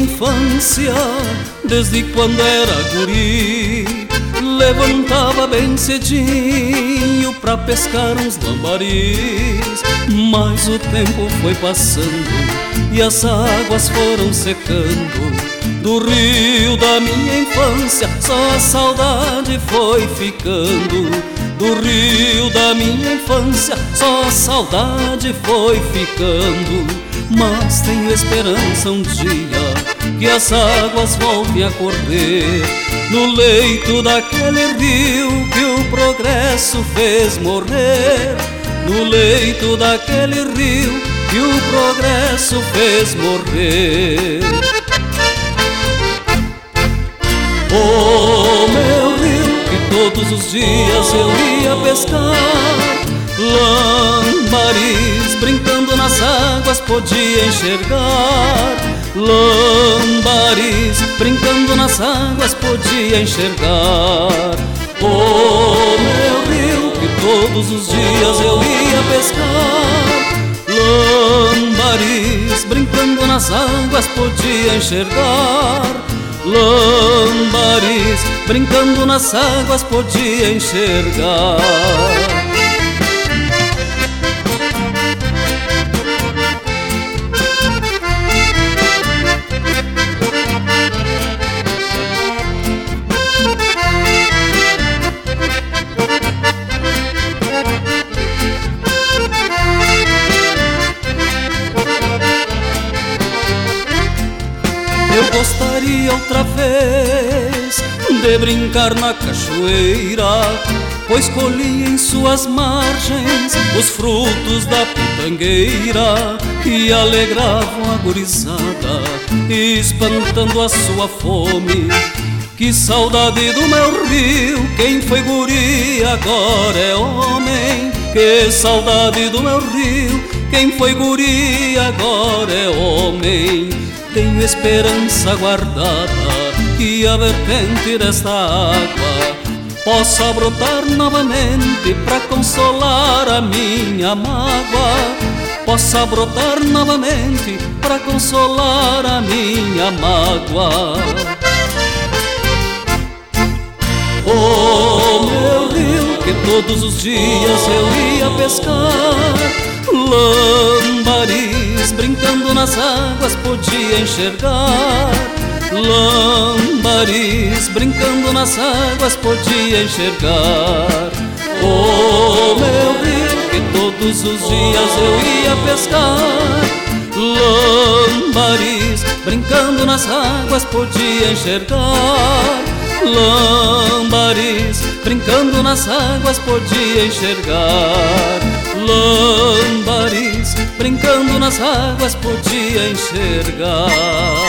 infância, desde quando era guri, levantava bem cedinho pra pescar uns lambaris. Mas o tempo foi passando e as águas foram secando do rio da minha infância, só a saudade foi ficando. Do rio da minha infância, só a saudade foi ficando. Mas tenho esperança um dia que as águas voltem a correr no leito daquele rio que o progresso fez morrer. No leito daquele rio que o progresso fez morrer. Oh, meu rio, que todos os dias eu ia pescar lambaris, brincando nas águas podia enxergar. Lambaris, brincando nas águas podia enxergar. Oh, meu rio, que todos os dias eu ia pescar lambaris, brincando nas águas podia enxergar. Lambaris, brincando nas águas podia enxergar. Eu gostaria outra vez de brincar na cachoeira, pois colhi em suas margens os frutos da pitangueira que alegravam a gurizada, espantando a sua fome. Que saudade do meu rio, quem foi guri agora é homem. Que saudade do meu rio, quem foi guri agora é homem. Tenho esperança guardada que a vertente desta água possa brotar novamente pra consolar a minha mágoa. Possa brotar novamente pra consolar a minha mágoa. Oh, meu rio, que todos os dias eu ia pescar lambaris, brincando nas águas podia enxergar. Lambaris, brincando nas águas podia enxergar. Oh, meu rio, que todos os dias eu ia pescar lambaris, brincando nas águas podia enxergar. Lambaris, brincando nas águas podia enxergar. Lambaris, brincando nas águas podia enxergar.